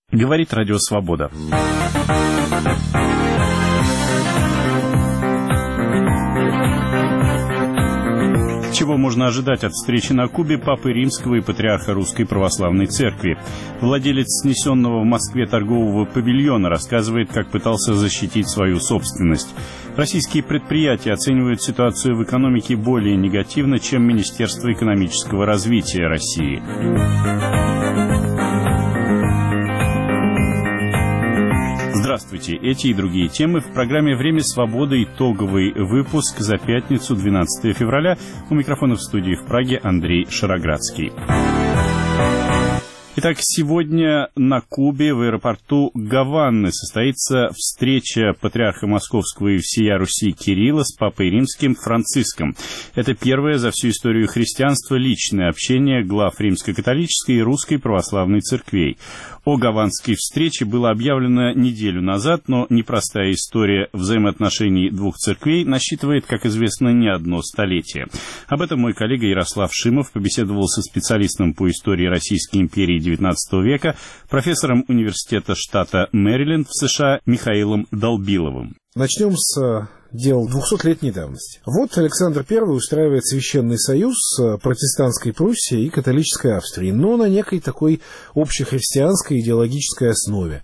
Говорит Радио Свобода. Чего можно ожидать от встречи на Кубе Папы Римского и Патриарха Русской Православной Церкви? Владелец снесенного в Москве торгового павильона рассказывает, как пытался защитить свою собственность. Российские предприятия оценивают ситуацию в экономике более негативно, чем Министерство экономического развития России. Здравствуйте! Эти и другие темы в программе «Время свободы». Итоговый выпуск за пятницу, 12 февраля. У микрофона в студии в Праге Андрей Шароградский. Итак, сегодня на Кубе в аэропорту Гаваны состоится встреча патриарха Московского и всея Руси Кирилла с Папой Римским Франциском. Это первое за всю историю христианства личное общение глав Римско-католической и Русской Православной церквей. О гаванской встрече было объявлено неделю назад, но непростая история взаимоотношений двух церквей насчитывает, как известно, не одно столетие. Об этом мой коллега Ярослав Шимов побеседовал со специалистом по истории Российской империи XIX века, профессором университета штата Мэриленд в США Михаилом Долбиловым. Начнем с дел 200-летней давности. Вот Александр I устраивает священный союз протестантской Пруссии и католической Австрии, но на некой такой общехристианской идеологической основе.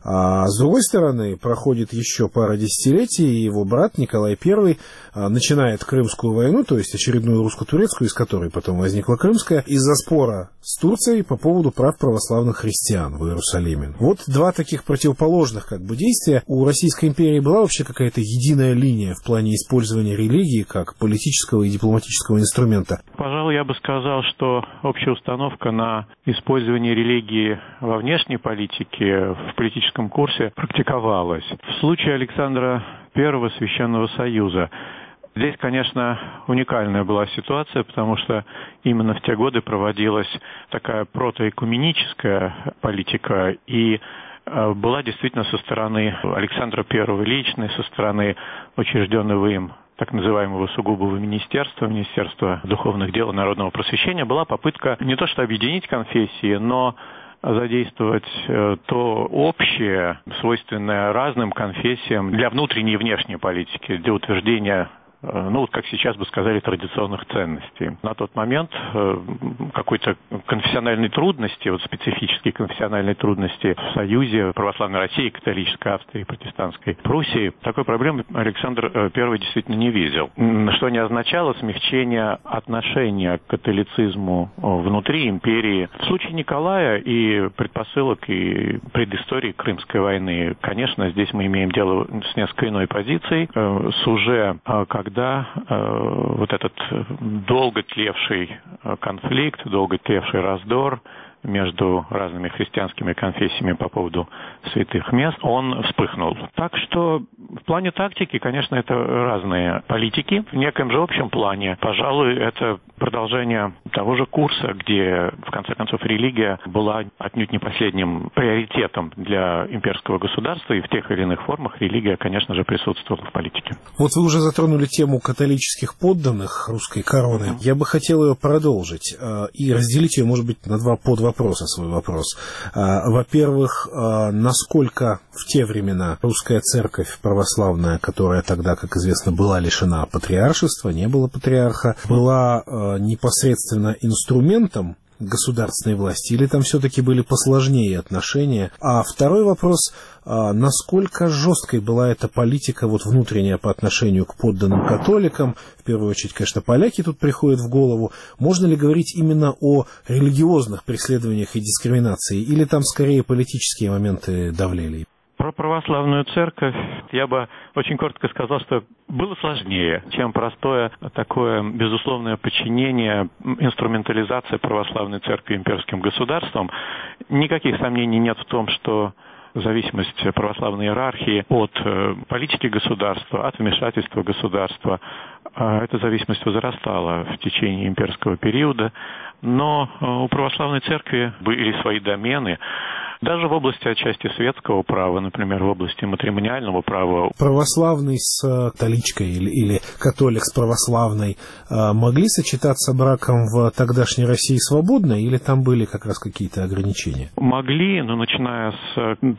А с другой стороны, проходит еще пара десятилетий, и его брат Николай I начинает Крымскую войну, то есть очередную русско-турецкую, из которой потом возникла Крымская, из-за спора с Турцией по поводу прав православных христиан в Иерусалиме. Вот два таких противоположных действия. У Российской империи была вообще какая-то единая линия в плане использования религии как политического и дипломатического инструмента? Пожалуй, я бы сказал, что общая установка на использование религии во внешней политике, в политическом курсе практиковалась. В случае Александра I Священного Союза здесь, конечно, уникальная была ситуация, потому что именно в те годы проводилась такая протоэкуменическая политика, и была действительно со стороны Александра I личной, со стороны учрежденного им так называемого сугубого Министерства духовных дел и народного просвещения, была попытка не то что объединить конфессии, но задействовать то общее, свойственное разным конфессиям для внутренней и внешней политики, для утверждения, как сейчас бы сказали, традиционных ценностей. На тот момент какой-то конфессиональной трудности, специфические конфессиональные трудности в Союзе православной России, католической Австрии, протестантской Пруссии, такой проблемы Александр I действительно не видел. Что не означало смягчение отношения к католицизму внутри империи. В случае Николая и предпосылок, и предыстории Крымской войны, конечно, здесь мы имеем дело с несколько иной позицией, с уже когда вот этот долго тлевший конфликт, долго тлевший раздор между разными христианскими конфессиями по поводу святых мест, он вспыхнул. Так что в плане тактики, конечно, это разные политики. В неком же общем плане, пожалуй, это продолжение того же курса, где, в конце концов, религия была отнюдь не последним приоритетом для имперского государства, и в тех или иных формах религия, конечно же, присутствовала в политике. Вот вы уже затронули тему католических подданных русской короны. Я бы хотел ее продолжить и разделить ее, может быть, на два подвопроса, свой вопрос. Во-первых, насколько в те времена русская церковь православная, которая тогда, как известно, была лишена патриаршества, не было патриарха, была непосредственно инструментом государственной власти, или там все-таки были посложнее отношения? А второй вопрос, насколько жесткой была эта политика внутренняя по отношению к подданным католикам? В первую очередь, конечно, поляки тут приходят в голову. Можно ли говорить именно о религиозных преследованиях и дискриминации, или там скорее политические моменты давлели? Про православную церковь я бы очень коротко сказал, что было сложнее, чем простое такое безусловное подчинение, инструментализация православной церкви имперским государством. Никаких сомнений нет в том, что зависимость православной иерархии от политики государства, от вмешательства государства, эта зависимость возрастала в течение имперского периода. Но у православной церкви были свои домены, Даже в области отчасти светского права, например, в области матримониального права. Православный с католичкой или католик с православной могли сочетаться браком в тогдашней России свободно, или там были как раз какие-то ограничения? Могли, но начиная с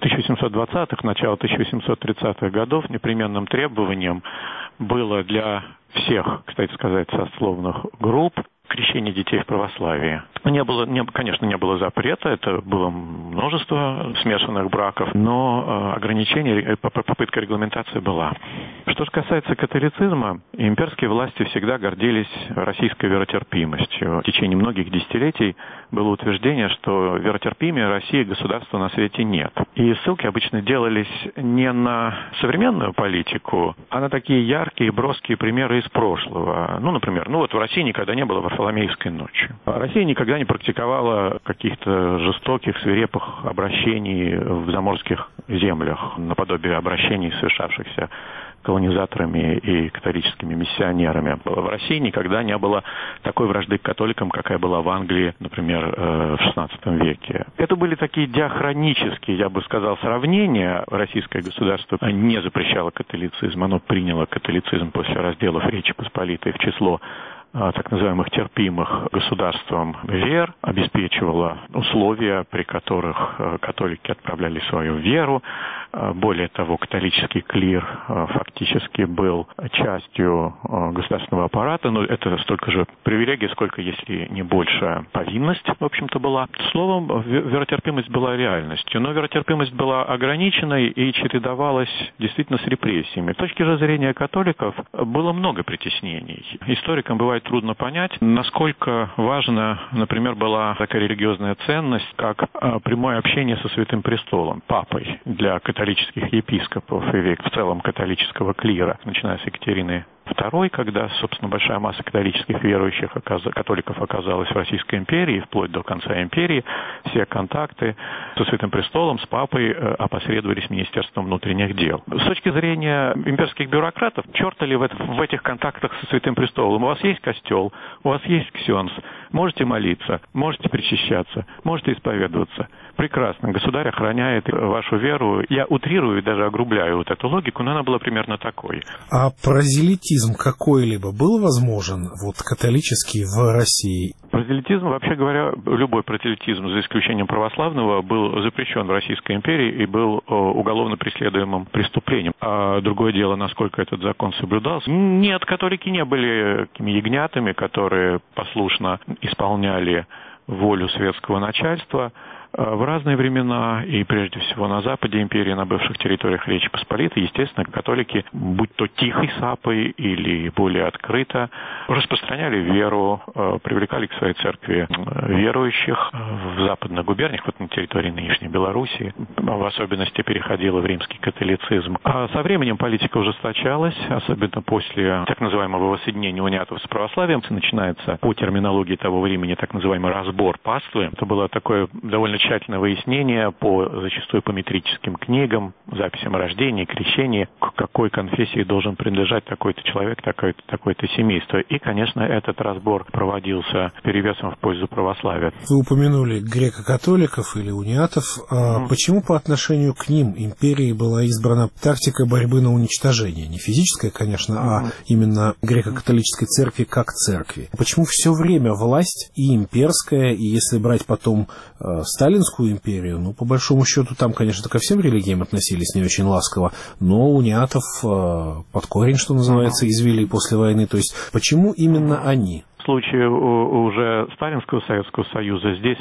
1820-х, начала 1830-х годов, непременным требованием было для всех, кстати сказать, сословных групп крещение детей в православии. Конечно, не было запрета, это было множество смешанных браков, но ограничение, попытка регламентации была. Что же касается католицизма, имперские власти всегда гордились российской веротерпимостью. В течение многих десятилетий было утверждение, что веротерпимее России государства на свете нет. И ссылки обычно делались не на современную политику, а на такие яркие, броские примеры из прошлого. Например, в России никогда не было Варфоломеевской ночи. Россия никогда не практиковала каких-то жестоких, свирепых обращений в заморских землях, наподобие обращений, совершавшихся колонизаторами и католическими миссионерами. В России никогда не было такой вражды к католикам, какая была в Англии, например, в XVI веке. Это были такие диахронические, я бы сказал, сравнения. Российское государство не запрещало католицизм, оно приняло католицизм после разделов Речи Посполитой в число так называемых терпимых государством вер, обеспечивала условия, при которых католики отправляли свою веру. Более того, католический клир фактически был частью государственного аппарата, но это столько же привилегий, сколько, если не больше, повинность, в общем-то, была. Словом, веротерпимость была реальностью, но веротерпимость была ограниченной и чередовалась действительно с репрессиями. С точки зрения католиков было много притеснений. Историкам бывает трудно понять, насколько важна, например, была такая религиозная ценность, как прямое общение со Святым Престолом, папой, для католических епископов и в целом католического клира, начиная с Екатерины II, когда, собственно, большая масса католических верующих, католиков оказалась в Российской империи, вплоть до конца империи, все контакты со Святым Престолом, с папой опосредовались Министерством внутренних дел. С точки зрения имперских бюрократов, черта ли в этих контактах со Святым Престолом? У вас есть костел, у вас есть ксенс, можете молиться, можете причащаться, можете исповедоваться. Прекрасно. Государь охраняет вашу веру. Я утрирую и даже огрубляю эту логику, но она была примерно такой. А прозелитизм какой-либо был возможен, католический в России? Прозелитизм, вообще говоря, любой прозелитизм, за исключением православного, был запрещен в Российской империи и был уголовно преследуемым преступлением. А другое дело, насколько этот закон соблюдался. Нет, католики не были такими ягнятами, которые послушно исполняли волю светского начальства. В разные времена, и прежде всего на западе империи, на бывших территориях Речи Посполитой, естественно, католики, будь то тихой сапой или более открыто, распространяли веру, привлекали к своей церкви верующих в западных губерниях, на территории нынешней Белоруссии, в особенности переходила в римский католицизм. А со временем политика ужесточалась, особенно после так называемого воссоединения униатов с православием. Начинается по терминологии того времени так называемый разбор паствы. Это было такое довольно тщательное выяснение зачастую по метрическим книгам, записям о рождении, крещении, к какой конфессии должен принадлежать такой-то человек, такое-то семейство. И, конечно, этот разбор проводился перевесом в пользу православия. Вы упомянули греко-католиков или униатов. Почему по отношению к ним империей была избрана тактика борьбы на уничтожение? Не физическая, конечно, а именно греко-католической церкви как церкви. Почему все время власть и имперская, и если брать потом Сталинскую империю, по большому счету, там, конечно, ко всем религиям относились не очень ласково, но униатов под корень, что называется, извели после войны. То есть, почему именно они? В случае уже Сталинского Советского Союза здесь,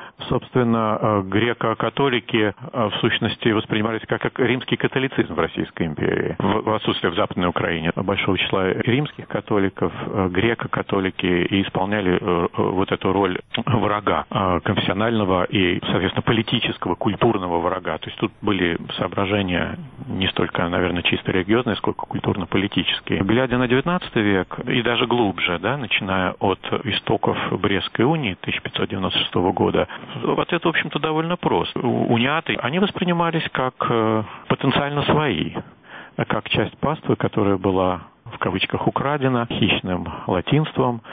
собственно, греко-католики в сущности воспринимались как римский католицизм в Российской империи. В отсутствие в Западной Украине большого числа римских католиков, греко-католики и исполняли эту роль врага, конфессионального и, соответственно, политического, культурного врага. То есть тут были соображения не столько, наверное, чисто религиозные, сколько культурно-политические. Глядя на XIX век и даже глубже, начиная от истоков Брестской унии 1596 года, ответ, в общем-то, довольно прост. Униаты, они воспринимались как потенциально свои, как часть паствы, которая была, в кавычках, украдена хищным латинством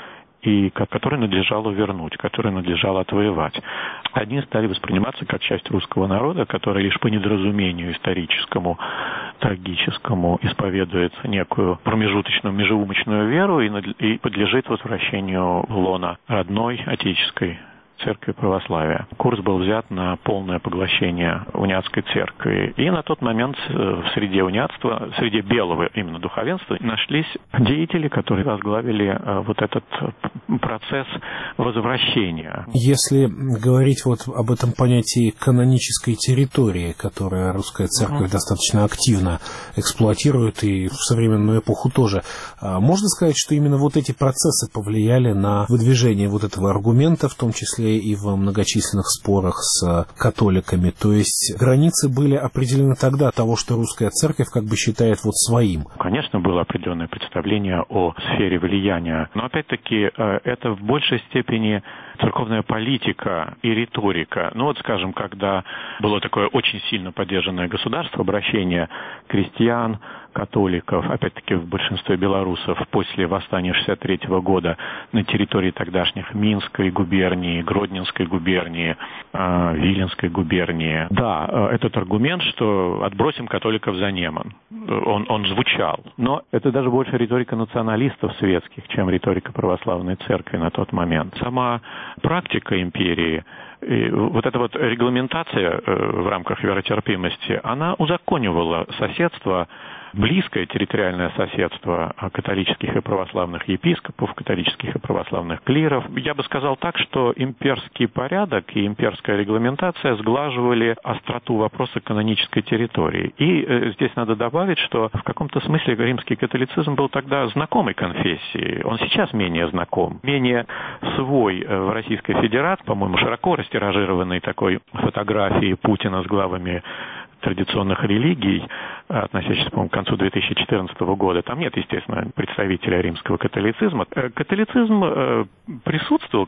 и который надлежало вернуть, который надлежало отвоевать. Одни стали восприниматься как часть русского народа, который лишь по недоразумению историческому, трагическому исповедует некую промежуточную, межеумочную веру и подлежит возвращению в лоно родной отеческой церкви православия. Курс был взят на полное поглощение униатской церкви. И на тот момент в среде униатства, в среде белого именно духовенства, нашлись деятели, которые возглавили вот этот процесс возвращения. Если говорить вот об этом понятии канонической территории, которое русская церковь достаточно активно эксплуатирует и в современную эпоху тоже, можно сказать, что именно вот эти процессы повлияли на выдвижение вот этого аргумента, в том числе и в многочисленных спорах с католиками. То есть границы были определены тогда того, что русская церковь как бы считает вот своим. Конечно, было определенное представление о сфере влияния, но опять-таки это в большей степени церковная политика и риторика. Ну вот, скажем, когда было такое очень сильно поддержанное государство, обращение крестьян, католиков, опять-таки в большинстве белорусов, после восстания 1963 года на территории тогдашних Минской губернии, Гродненской губернии, Виленской губернии. Да, этот аргумент, что отбросим католиков за Неман, он звучал. Но это даже больше риторика националистов светских, чем риторика православной церкви на тот момент. Сама практика империи, и вот эта вот регламентация в рамках веротерпимости, она узаконивала соседство, близкое территориальное соседство католических и православных епископов, католических и православных клиров. Я бы сказал так, что имперский порядок и имперская регламентация сглаживали остроту вопроса канонической территории. И здесь надо добавить, что в каком-то смысле римский католицизм был тогда знакомой конфессией. Он сейчас менее знаком, менее свой в Российской Федерации, по-моему, широко растиражированной такой фотографии Путина с главами традиционных религий, относящихся, по-моему, к концу 2014 года. Там нет, естественно, представителя римского католицизма. Католицизм присутствовал,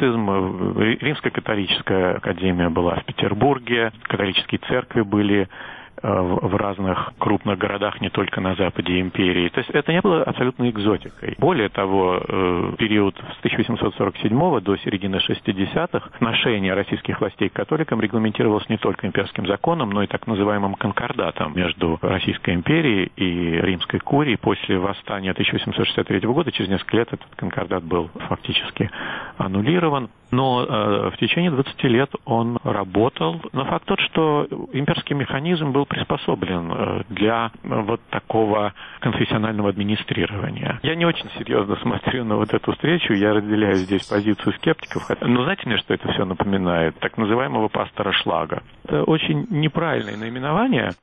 Римская католическая академия была в Петербурге, католические церкви были в разных крупных городах, не только на западе империи. То есть это не было абсолютной экзотикой. Более того, период с 1847 до середины 60-х отношение российских властей к католикам регламентировалось не только имперским законом, но и так называемым конкордатом между Российской империей и Римской курией. После восстания 1863 года, через несколько лет, этот конкордат был фактически аннулирован. Но в течение 20 лет он работал. Но факт тот, что имперский механизм был приспособлен для вот такого конфессионального администрирования. Я не очень серьезно смотрю на вот эту встречу, я разделяю здесь позицию скептиков. Но знаете мне, что это все напоминает? Так называемого пастора Шлага. Это очень неправильное наименование.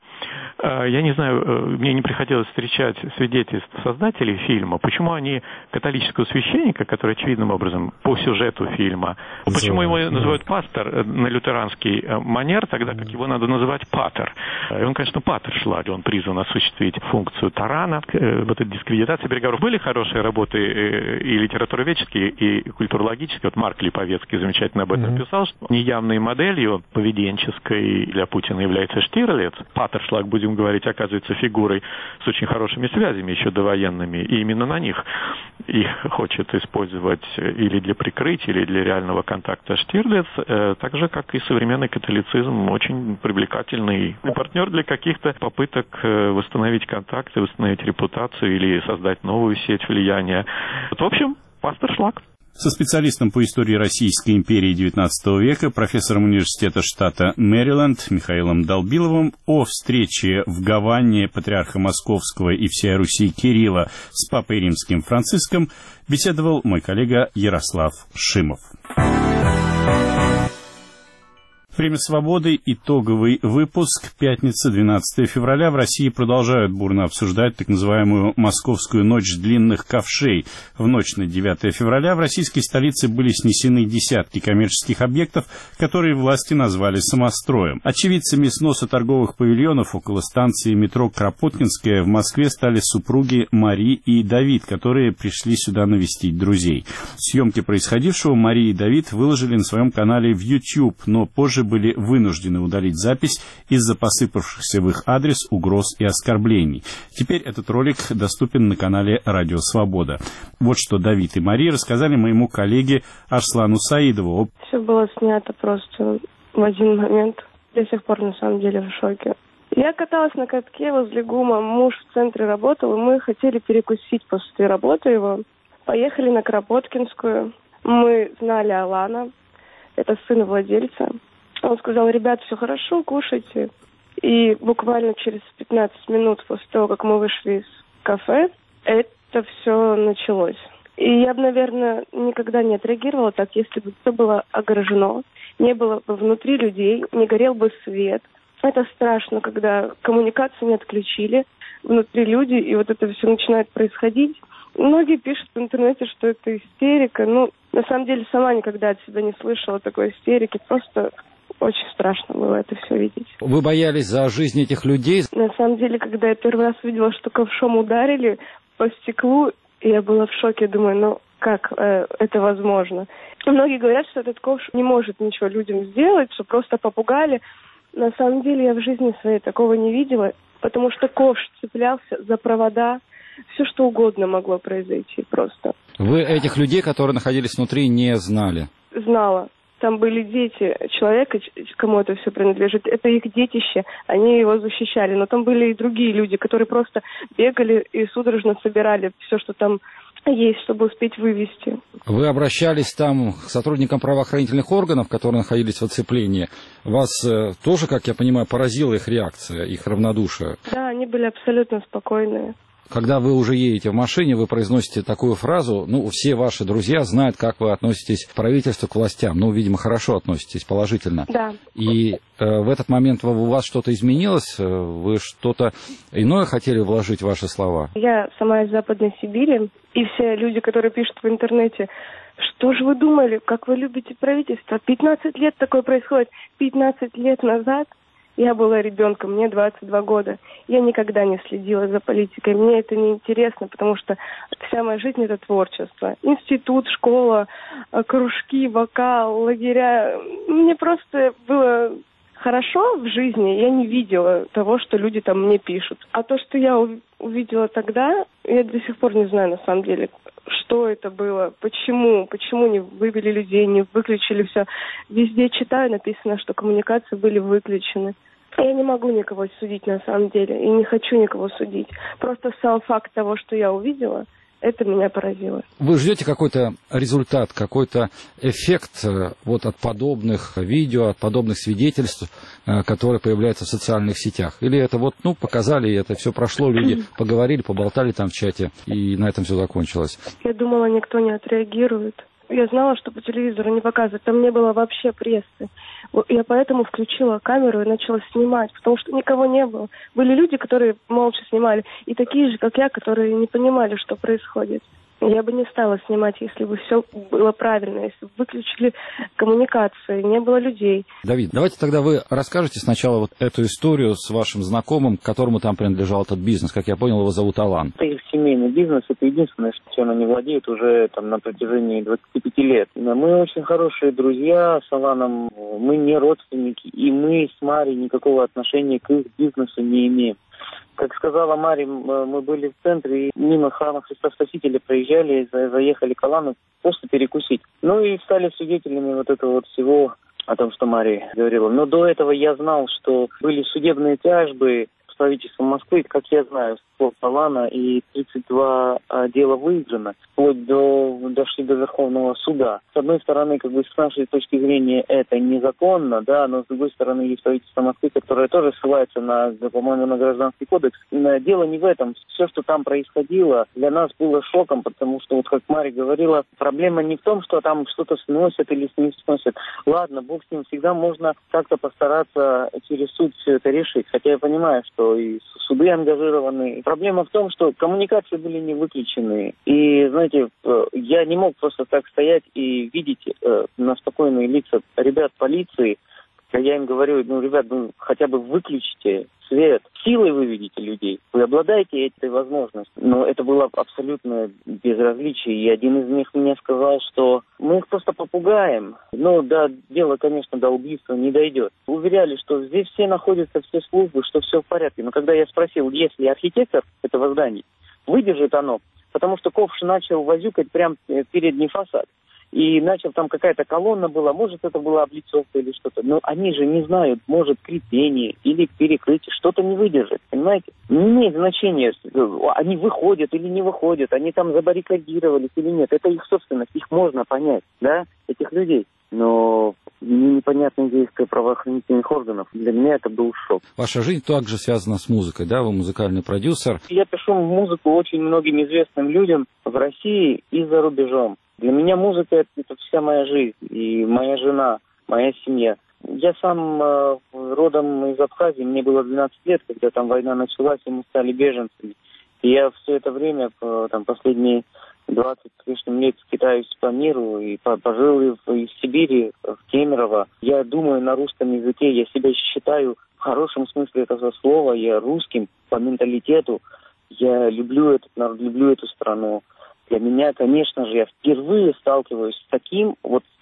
Я не знаю, мне не приходилось встречать свидетельств создателей фильма, почему они католического священника, который очевидным образом по сюжету фильма, почему его называют пастор на лютеранский манер, тогда как его надо называть патер. И он, конечно, патер Шлаг, он призван осуществить функцию тарана, вот эта дискредитация переговоров. Были хорошие работы и литературоведческие, и культурологические. Вот Марк Липовецкий замечательно об этом писал, что неявной моделью поведенческой для Путина является Штирлиц. Патер Шлаг, будем говорить, оказывается фигурой с очень хорошими связями еще довоенными, и именно на них их хочет использовать или для прикрытия, или для реального контакта Штирлиц, так же, как и современный католицизм, очень привлекательный партнер для каких-то попыток восстановить контакты, восстановить репутацию или создать новую сеть влияния. Вот, в общем, пастор Шлаг. Со специалистом по истории Российской империи XIX века, профессором университета штата Мэриленд Михаилом Долбиловым о встрече в Гаване патриарха Московского и всей Руси Кирилла с папой римским Франциском беседовал мой коллега Ярослав Шимов. Время свободы. Итоговый выпуск. Пятница, 12 февраля. В России продолжают бурно обсуждать так называемую «Московскую ночь длинных ковшей». В ночь на 9 февраля в российской столице были снесены десятки коммерческих объектов, которые власти назвали самостроем. Очевидцами сноса торговых павильонов около станции метро Кропоткинская в Москве стали супруги Мари и Давид, которые пришли сюда навестить друзей. Съемки происходившего Мария и Давид выложили на своем канале в YouTube, но позже были вынуждены удалить запись из-за посыпавшихся в их адрес угроз и оскорблений. Теперь этот ролик доступен на канале «Радио Свобода». Вот что Давид и Мария рассказали моему коллеге Арслану Саидову. Все было снято просто в один момент. До сих пор, на самом деле, в шоке. Я каталась на катке возле ГУМа. Муж в центре работал, и мы хотели перекусить после работы его. Поехали на Кропоткинскую. Мы знали Алана. Это сын владельца. Он сказал: ребят, все хорошо, кушайте. И буквально через 15 минут после того, как мы вышли из кафе, это все началось. И я бы, наверное, никогда не отреагировала так, если бы все было огорожено, не было бы внутри людей, не горел бы свет. Это страшно, когда коммуникацию не отключили, внутри люди, и вот это все начинает происходить. Многие пишут в интернете, что это истерика. На самом деле, сама никогда от себя не слышала такой истерики. Просто очень страшно было это все видеть. Вы боялись за жизнь этих людей? На самом деле, когда я первый раз видела, что ковшом ударили по стеклу, я была в шоке. Думаю, как это возможно? Многие говорят, что этот ковш не может ничего людям сделать, что просто попугали. На самом деле я в жизни своей такого не видела, потому что ковш цеплялся за провода, все что угодно могло произойти просто. Вы этих людей, которые находились внутри, не знали? Знала. Там были дети человека, кому это все принадлежит. Это их детище, они его защищали. Но там были и другие люди, которые просто бегали и судорожно собирали все, что там есть, чтобы успеть вывести. Вы обращались там к сотрудникам правоохранительных органов, которые находились в оцеплении. Вас тоже, как я понимаю, поразила их реакция, их равнодушие? Да, они были абсолютно спокойные. Когда вы уже едете в машине, вы произносите такую фразу: все ваши друзья знают, как вы относитесь к правительству, к властям. Видимо, хорошо относитесь, положительно. Да. И в этот момент у вас что-то изменилось? Вы что-то иное хотели вложить в ваши слова? Я сама из Западной Сибири, и все люди, которые пишут в интернете: что же вы думали, как вы любите правительство? 15 лет такое происходит. 15 лет назад я была ребенком, мне 22 года. Я никогда не следила за политикой. Мне это не интересно, потому что вся моя жизнь – это творчество. Институт, школа, кружки, вокал, лагеря. Мне просто было хорошо в жизни. Я не видела того, что люди там мне пишут. А то, что я увидела тогда, я до сих пор не знаю на самом деле, что это было, почему не вывели людей, не выключили все. Везде читаю, написано, что коммуникации были выключены. Я не могу никого судить на самом деле, и не хочу никого судить. Просто сам факт того, что я увидела, это меня поразило. Вы ждете какой-то результат, какой-то эффект от подобных видео, от подобных свидетельств, которые появляются в социальных сетях? Или это показали, и это все прошло, люди поговорили, поболтали там в чате, и на этом все закончилось? Я думала, никто не отреагирует. Я знала, что по телевизору не показывают. Там не было вообще прессы. Я поэтому включила камеру и начала снимать, потому что никого не было. Были люди, которые молча снимали, и такие же, как я, которые не понимали, что происходит. Я бы не стала снимать, если бы все было правильно, если бы выключили коммуникации, не было людей. Давид, давайте тогда вы расскажете сначала эту историю с вашим знакомым, которому там принадлежал этот бизнес. Как я понял, его зовут Алан. Это их семейный бизнес, это единственное, чем они владеют уже на протяжении 25 лет. Мы очень хорошие друзья с Аланом, мы не родственники, и мы с Марей никакого отношения к их бизнесу не имеем. Как сказала Мария, мы были в центре, и мимо храма Христа Спасителя проезжали, заехали к Алану просто перекусить. И стали свидетелями этого всего, о том, что Мария говорила. Но до этого я знал, что были судебные тяжбы с правительством Москвы, как я знаю, с Алана, и 32 дела выиграно, вплоть дошли до Верховного суда. С одной стороны, с нашей точки зрения, это незаконно, да, но с другой стороны, есть правительство Москвы, которое тоже ссылается по-моему, на Гражданский кодекс. Дело не в этом. Все, что там происходило, для нас было шоком, потому что, как Мария говорила, проблема не в том, что там что-то сносят или не сносят. Ладно, бог с ним, всегда можно как-то постараться через суд все это решить. Хотя я понимаю, что и суды ангажированы. Проблема в том, что коммуникации были не выключены. И, знаете, я не мог просто так стоять и видеть на спокойные лица ребят полиции, А я им говорю, ребят, хотя бы выключите свет, силой выведите людей. Вы обладаете этой возможностью. Но это было абсолютно безразличие. И один из них мне сказал, что мы их просто попугаем. Дело, конечно, до убийства не дойдет. Уверяли, что здесь все находятся, все службы, что все в порядке. Но когда я спросил, если архитектор этого здания, выдержит оно, потому что ковш начал возюкать прям передний фасад. И начал, там какая-то колонна была, может, это была облицовка или что-то. Но они же не знают, может, крепление или перекрытие, что-то не выдержит, понимаете? Не имеет значения, они выходят или не выходят, они там забаррикадировались или нет. Это их собственность, их можно понять, да, этих людей. Но непонятные действия правоохранительных органов. Для меня это был шок. Ваша жизнь также связана с музыкой, да? Вы музыкальный продюсер. Я пишу музыку очень многим известным людям в России и за рубежом. Для меня музыка – это вся моя жизнь, и моя жена, моя семья. Я сам родом из Абхазии, мне было 12 лет, когда там война началась, и мы стали беженцами. И я все это время, последние 20 с лишним лет скитаюсь по миру, и пожил и в Сибири, в Кемерово. Я думаю на русском языке, я себя считаю в хорошем смысле этого слова, я русским по менталитету. Я люблю этот народ, люблю эту страну. Для меня, конечно же, я впервые сталкиваюсь с таким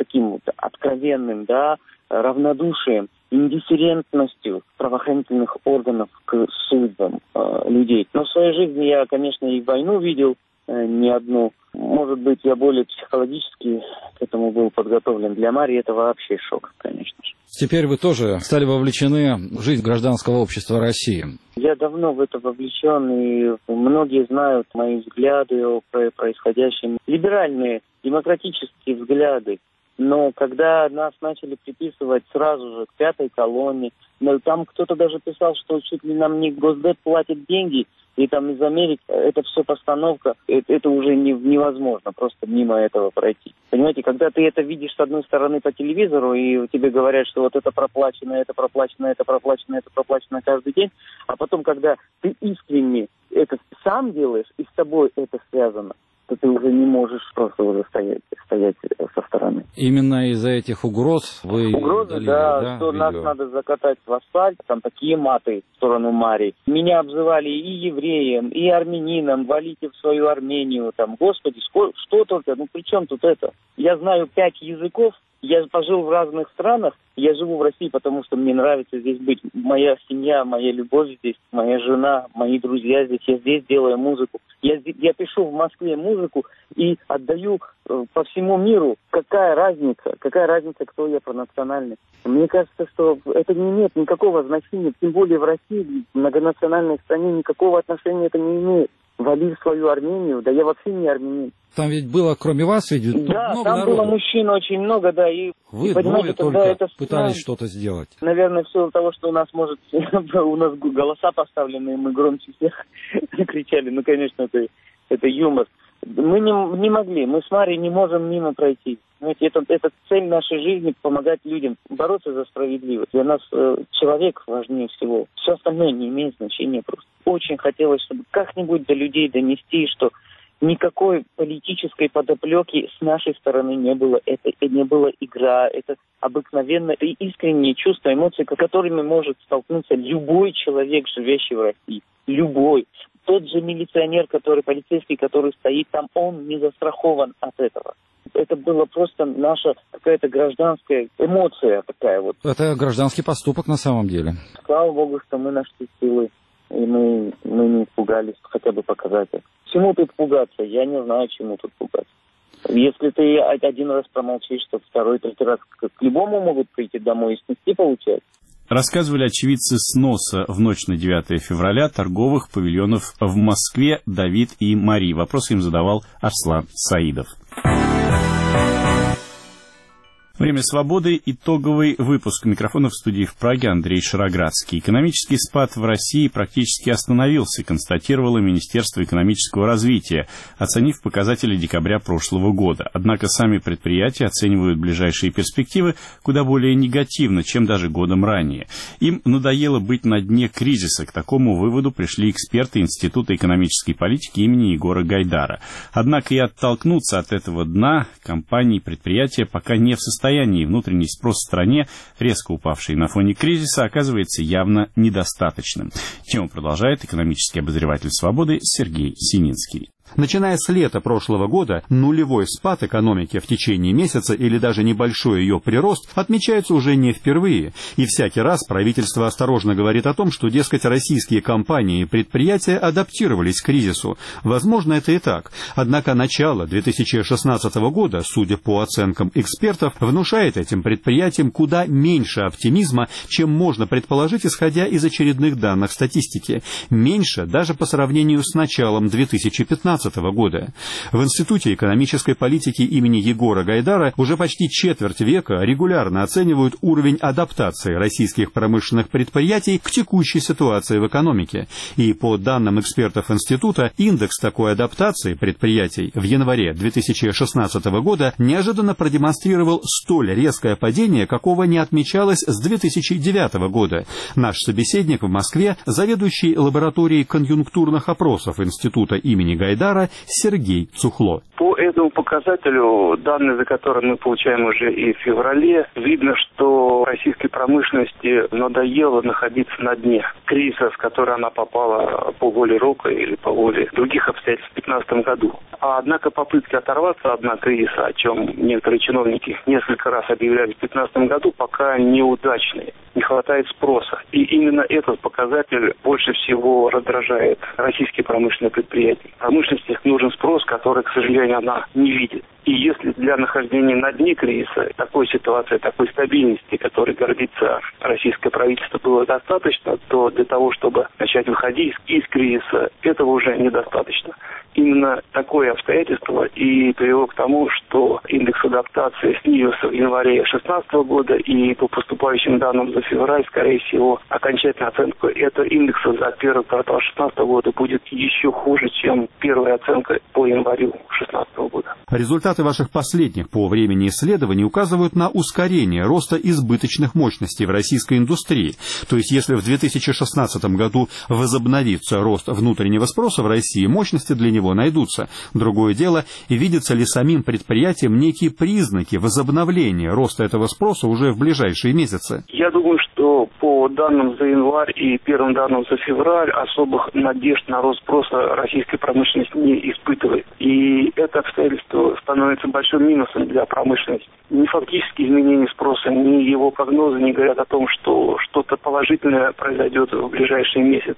откровенным, равнодушием, индифферентностью правоохранительных органов к судьбам людей. Но в своей жизни я, конечно, и войну видел не одну. Может быть, я более психологически к этому был подготовлен. Для Марии это вообще шок, конечно же. Теперь вы тоже стали вовлечены в жизнь гражданского общества России. Я давно в это вовлечен, и многие знают мои взгляды о происходящем. Либеральные, демократические взгляды. Но когда нас начали приписывать сразу же к пятой колонне, там кто-то даже писал, что чуть ли нам не Госдеп платит деньги, и там из Америки это все постановка, это уже невозможно просто мимо этого пройти. Понимаете, когда ты это видишь с одной стороны по телевизору, и тебе говорят, что вот это проплачено, это проплачено, это проплачено, это проплачено каждый день, а потом, когда ты искренне это сам делаешь, и с тобой это связано, то ты уже не можешь просто уже стоять со стороны. Именно из-за этих угроз вы угрозы, удалили, что нас надо закатать в асфальт, там такие маты в сторону Марии. Меня обзывали и евреем, и армянином, валите в свою Армению, там, господи, что только, при чем тут это? Я знаю 5 языков, я пожил в разных странах, я живу в России, потому что мне нравится здесь быть. Моя семья, моя любовь здесь, моя жена, мои друзья здесь. Я здесь делаю музыку. Я пишу в Москве музыку и отдаю по всему миру. Какая разница, кто я по национальности? Мне кажется, что это не имеет никакого значения, тем более в России, в многонациональной стране, никакого отношения это не имеет. Вали в свою Армению, да я вообще не армянин. Там ведь было, кроме вас, ведь да, много там народу. было мужчин очень много, да. И вы понимаете, только это пытались что-то сделать. Наверное, все из-за того, что у нас голоса поставлены, мы громче всех кричали. Конечно, это юмор. Мы не могли, мы с Марией не можем мимо пройти. Знаете, это цель нашей жизни — помогать людям, бороться за справедливость. Для нас человек важнее всего. Все остальное не имеет значения просто. Очень хотелось, чтобы как-нибудь до людей донести, что никакой политической подоплеки с нашей стороны не было. Это не была игра, это обыкновенное и искренние чувства, эмоции, с которыми может столкнуться любой человек, живущий в России. Любой. Тот же милиционер, полицейский, который стоит там, он не застрахован от этого. Это была просто наша какая-то гражданская эмоция такая вот. Это гражданский поступок на самом деле. Слава Богу, что мы нашли силы, и мы не испугались хотя бы показать это. Чему тут пугаться? Я не знаю, чему тут пугаться. Если ты один раз промолчишь, то второй, третий раз к любому могут прийти домой и снести, получается. Рассказывали очевидцы сноса в ночь на 9 февраля торговых павильонов в Москве Давид и Мари. Вопросы им задавал Арслан Саидов. Время свободы. Итоговый выпуск. Микрофона в студии в Праге Андрей Шароградский. Экономический спад в России практически остановился, констатировало Министерство экономического развития, оценив показатели декабря прошлого года. Однако сами предприятия оценивают ближайшие перспективы куда более негативно, чем даже годом ранее. Им надоело быть на дне кризиса. К такому выводу пришли эксперты Института экономической политики имени Егора Гайдара. Однако и оттолкнуться от этого дна компании и предприятия пока не в состоянии. состоянии внутренний спрос в стране, резко упавший на фоне кризиса, оказывается явно недостаточным. Тему продолжает экономический обозреватель «Свободы» Сергей Сининский. Начиная с лета прошлого года, нулевой спад экономики в течение месяца или даже небольшой ее прирост отмечается уже не впервые. И всякий раз правительство осторожно говорит о том, что, дескать, российские компании и предприятия адаптировались к кризису. Возможно, это и так. Однако начало 2016 года, судя по оценкам экспертов, внушает этим предприятиям куда меньше оптимизма, чем можно предположить, исходя из очередных данных статистики. Меньше даже по сравнению с началом 2015 года. В Институте экономической политики имени Егора Гайдара уже почти четверть века регулярно оценивают уровень адаптации российских промышленных предприятий к текущей ситуации в экономике. И по данным экспертов Института, индекс такой адаптации предприятий в январе 2016 года неожиданно продемонстрировал столь резкое падение, какого не отмечалось с 2009 года. Наш собеседник в Москве, заведующий лабораторией конъюнктурных опросов Института имени Гайдара Сергей Цухло. По этому показателю, данные за которые мы получаем уже и в феврале, видно, что российской промышленности надоело находиться на дне кризиса, в который она попала по воле рока или по воле других обстоятельств в 2015 году. Однако попытки оторваться от дна кризиса, о чем некоторые чиновники несколько раз объявляли в 2015 году, пока неудачные. Не хватает спроса. И именно этот показатель больше всего раздражает российские промышленные предприятия. Промышленности нужен спрос, который, к сожалению, она не видит. И если для нахождения на дне кризиса такой ситуации, такой стабильности, которой гордится российское правительство, было достаточно, то для того, чтобы начать выходить из кризиса, этого уже недостаточно. Именно такое обстоятельство и привело к тому, что индекс адаптации снизился в январе 2016 года, и по поступающим данным за февраль, скорее всего, окончательная оценка этого индекса за первый квартал 2016 года будет еще хуже, чем первая оценка по январю 2016 года. Результаты ваших последних по времени исследований указывают на ускорение роста избыточных мощностей в российской индустрии. То есть, если в 2016 году возобновится рост внутреннего спроса в России, мощности для него найдутся. Другое дело, и видятся ли самим предприятиям некие признаки возобновления роста этого спроса уже в ближайшие месяцы? Я думаю, что по данным за январь и первым данным за февраль особых надежд на рост спроса российская промышленность не испытывает. И это обстоятельство становится большим минусом для промышленности. Ни фактические изменения спроса, ни его прогнозы не говорят о том, что что-то положительное произойдет в ближайшие месяцы.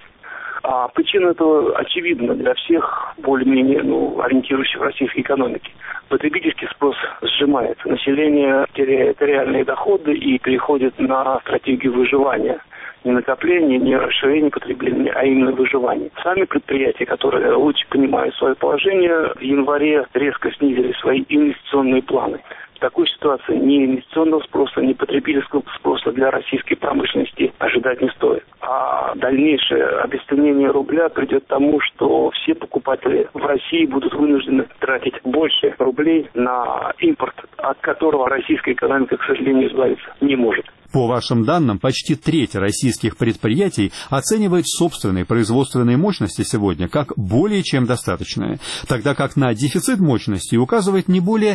А причина этого очевидна для всех более-менее ориентирующихся в российской экономике. Потребительский спрос сжимается, население теряет реальные доходы и переходит на стратегию выживания. Не накопление, не расширение потребления, а именно выживание. Сами предприятия, которые лучше понимают свое положение, в январе резко снизили свои инвестиционные планы. В такой ситуации ни инвестиционного спроса, ни потребительского спроса для российской промышленности ожидать не стоит. А дальнейшее обесценение рубля придет к тому, что все покупатели в России будут вынуждены тратить больше рублей на импорт, от которого российская экономика, к сожалению, избавиться не может. По вашим данным, почти треть российских предприятий оценивает собственные производственные мощности сегодня как более чем достаточные, тогда как на дефицит мощности указывает не более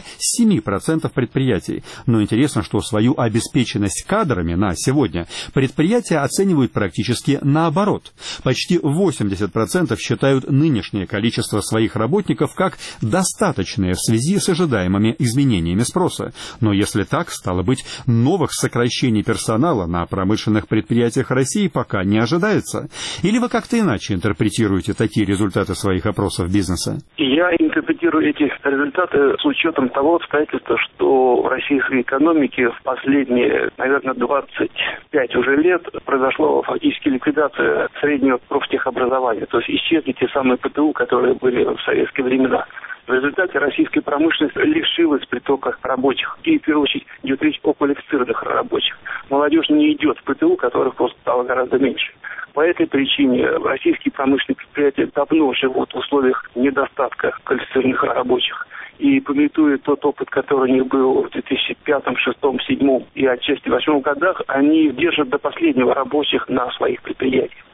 7% предприятий. Но интересно, что свою обеспеченность кадрами на сегодня предприятия оценивают практически наоборот. Почти 80% считают нынешнее количество своих работников как достаточное в связи с ожидаемыми изменениями спроса. Но если так, стало быть, новых сокращений персонала на промышленных предприятиях России пока не ожидается? Или вы как-то иначе интерпретируете такие результаты своих опросов бизнеса? Я интерпретирую эти результаты с учетом того обстоятельства, что в российской экономике в последние, наверное, 25 уже лет произошла фактически ликвидация среднего профтехобразования. То есть исчезли те самые ПТУ, которые были в советские времена. В результате российская промышленность лишилась притока рабочих. И, в первую очередь, идет речь о квалифицированных рабочих. Молодежь не идет в ПТУ, которых просто стало гораздо меньше. По этой причине российские промышленные предприятия давно живут в условиях недостатка квалифицированных рабочих. И памятуя тот опыт, который у них был в 2005, 2006, 2007 и отчасти 2008 годах, они держат до последнего рабочих на своих предприятиях.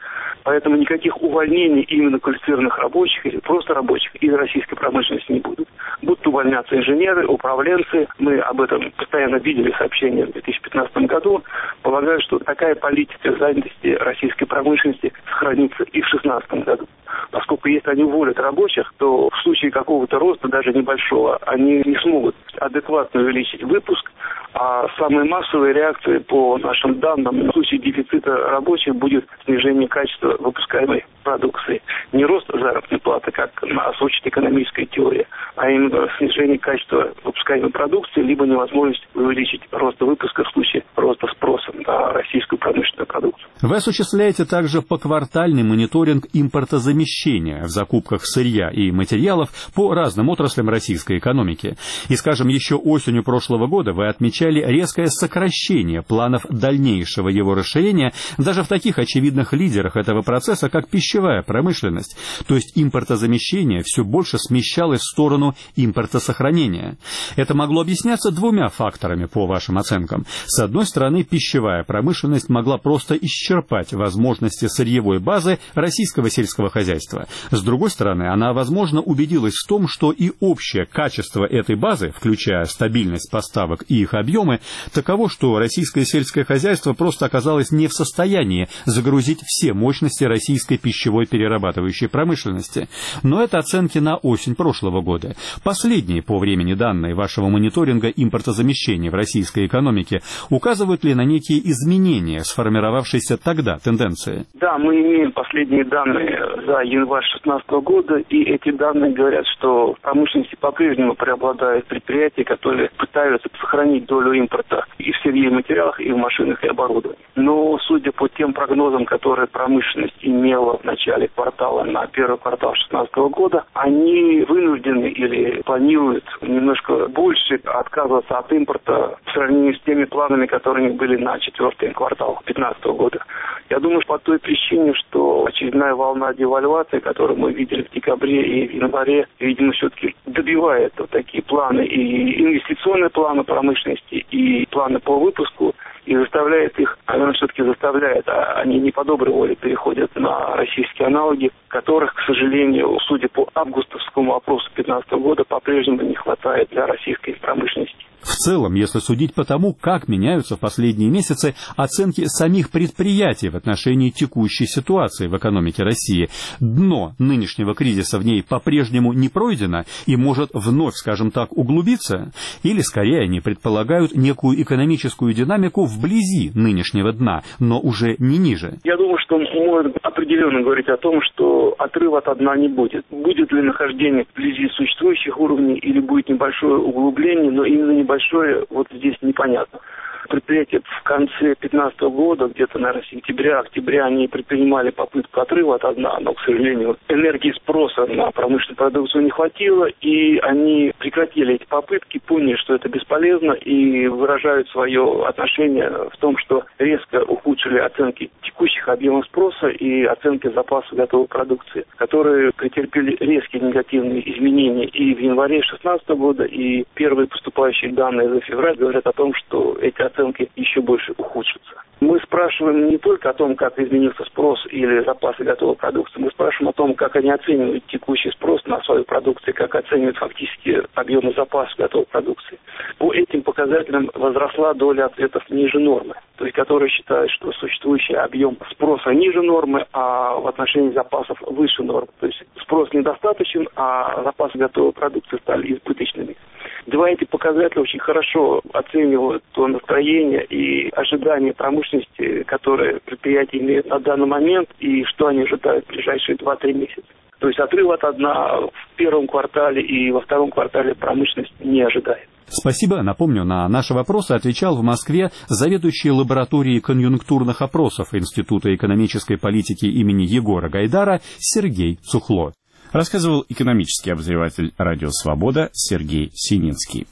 Поэтому никаких увольнений именно квалифицированных рабочих или просто рабочих из российской промышленности не будут. Будут увольняться инженеры, управленцы. Мы об этом постоянно видели сообщения в 2015 году. Полагаю, что такая политика занятости российской промышленности сохранится и в 2016 году. Поскольку если они уволят рабочих, то в случае какого-то роста, даже небольшого, они не смогут адекватно увеличить выпуск, а самой массовой реакцией по нашим данным в случае дефицита рабочих будет снижение качества выпускаемой продукции. Не рост заработной платы, как озвучит экономическая теория, а именно снижение качества выпускаемой продукции, либо невозможность увеличить рост выпуска в случае роста спроса на российскую промышленную продукцию. Вы осуществляете также поквартальный мониторинг импортозамещения в закупках сырья и материалов по разным отраслям российской экономики. И, скажем, еще осенью прошлого года вы отмечали резкое сокращение планов дальнейшего его расширения даже в таких очевидных лидерах этого процесса, как пищевая промышленность. То есть импортозамещение все больше смещалось в сторону импортосохранения. Это могло объясняться двумя факторами, по вашим оценкам. С одной стороны, пищевая промышленность могла просто исчерпать возможности сырьевой базы российского сельского хозяйства. С другой стороны, она, возможно, убедилась в том, что и общее качество этой базы, включая стабильность поставок и их объемы, таково, что российское сельское хозяйство просто оказалось не в состоянии загрузить все мощности российской пищевой перерабатывающей промышленности. Но это оценки на осень прошлого года. Последние по времени данные вашего мониторинга импортозамещения в российской экономике указывают ли на некие изменения сформировавшейся тогда тенденции? Да, мы имеем последние данные за январь 2016 года, и эти данные говорят, что в промышленности по-прежнему преобладают предприятия, которые пытаются сохранить долю импорта и в сырье и материалах, и в машинах и оборудовании. Но, судя по тем прогнозам, которые промышленность имела в начале квартала на первый квартал 2016 года, они вынуждены или планируют немножко больше отказываться от импорта в сравнении с теми планами, которые у них были на четвертый квартал 2015 года. Я думаю, по той причине, что очередная волна девальвации, которую мы видели в декабре и в январе, видимо, все-таки добивает вот такие планы, и инвестиционные планы промышленности, и планы по выпуску, и заставляет их, она все-таки заставляет, а они не по доброй воле переходят на российские аналоги, которых, к сожалению, судя по августовскому опросу 2015 года, по-прежнему не хватает для российской промышленности. В целом, если судить по тому, как меняются в последние месяцы оценки самих предприятий в отношении текущей ситуации в экономике России, дно нынешнего кризиса в ней по-прежнему не пройдено и может вновь, скажем так, углубиться, или скорее они предполагают некую экономическую динамику вблизи нынешнего дна, но уже не ниже. Я думаю, что можно определенно говорить о том, что отрыва от дна не будет. Будет ли нахождение вблизи существующих уровней или будет небольшое углубление, но именно небольшое вот здесь непонятно. Предприятия в конце 2015 года, где-то, наверное, сентября-октября, они предпринимали попытку отрыва от дна, но, к сожалению, энергии спроса на промышленную продукцию не хватило, и они прекратили эти попытки, поняли, что это бесполезно, и выражают свое отношение в том, что резко ухудшили оценки текущих объемов спроса и оценки запасов готовой продукции, которые претерпели резкие негативные изменения и в январе 2016 года, и первые поступающие данные за февраль говорят о том, что эти оценки еще больше ухудшатся. Мы спрашиваем не только о том, как изменился спрос или запасы готовой продукции, мы спрашиваем о том, как они оценивают текущий спрос на свою продукцию, как оценивают фактически объемы запасов готовой продукции. По этим показателям возросла доля ответов ниже нормы, то есть которые считают, что существующий объем спроса ниже нормы, а в отношении запасов выше нормы. То есть спрос недостаточен, а запасы готовой продукции стали избыточными. Два эти показателя очень хорошо оценивают то настроение и ожидания промышленности, которые предприятия имеют на данный момент, и что они ожидают в ближайшие 2-3 месяца. То есть отрыв от дна в первом квартале и во втором квартале промышленность не ожидает. Спасибо. Напомню, на наши вопросы отвечал в Москве заведующий лабораторией конъюнктурных опросов Института экономической политики имени Егора Гайдара Сергей Цухло. Рассказывал экономический обозреватель «Радио Свобода» Сергей Сининский.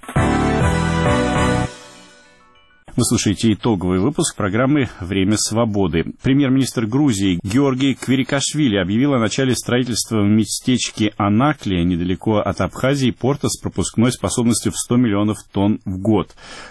Вы слушаете итоговый выпуск программы «Время свободы». Премьер-министр Грузии Георгий Квирикашвили объявил о начале строительства в местечке Анаклия, недалеко от Абхазии, порта с пропускной способностью в 100 миллионов тонн в год.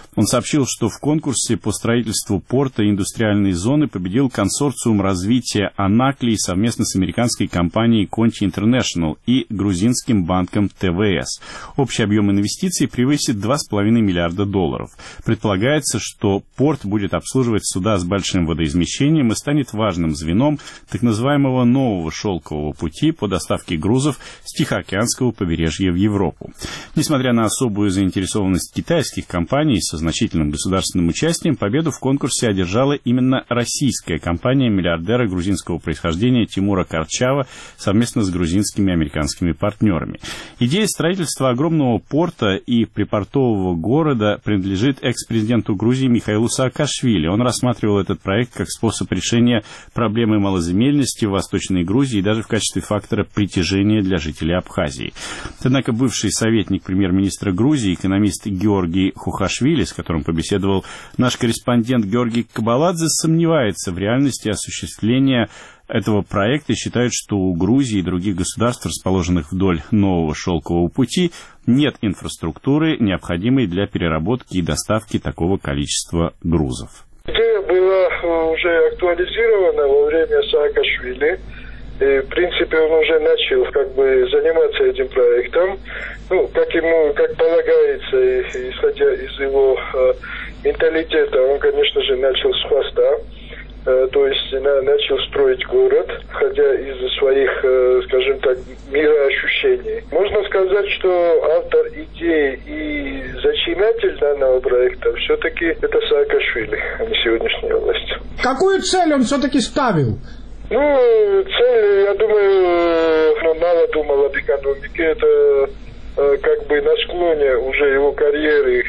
Он сообщил, что в конкурсе по строительству порта и индустриальной зоны победил консорциум развития Анаклии совместно с американской компанией Conti International и грузинским банком ТВС. Общий объем инвестиций превысит $2,5 миллиарда. Предполагается, что порт будет обслуживать суда с большим водоизмещением и станет важным звеном так называемого нового шелкового пути по доставке грузов с Тихоокеанского побережья в Европу. Несмотря на особую заинтересованность китайских компаний со значительным государственным участием, победу в конкурсе одержала именно российская компания миллиардера грузинского происхождения Тимура Карчава совместно с грузинскими и американскими партнерами. Идея строительства огромного порта и припортового города принадлежит экс-президенту Грузии Михаилу Саакашвили. Он рассматривал этот проект как способ решения проблемы малоземельности в Восточной Грузии и даже в качестве фактора притяжения для жителей Абхазии. Однако бывший советник премьер-министра Грузии, экономист Георгий Хухашвили, с которым побеседовал наш корреспондент Георгий Кабаладзе, сомневается в реальности осуществления этого проекта и считает, что у Грузии и других государств, расположенных вдоль нового шелкового пути, нет инфраструктуры, необходимой для переработки и доставки такого количества грузов. Идея была уже актуализирована во время Саакашвили. И, в принципе, он уже начал заниматься этим проектом. Как полагается, исходя из его менталитета, он, конечно же, начал с хвоста. То есть начал строить город, ходя из своих, скажем так, мироощущений. Можно сказать, что автор идеи и зачинатель данного проекта все-таки это Саакашвили, а не сегодняшняя власть. Какую цель он все-таки ставил? Цель, я думаю, мало думал об экономике. Это на склоне уже его карьеры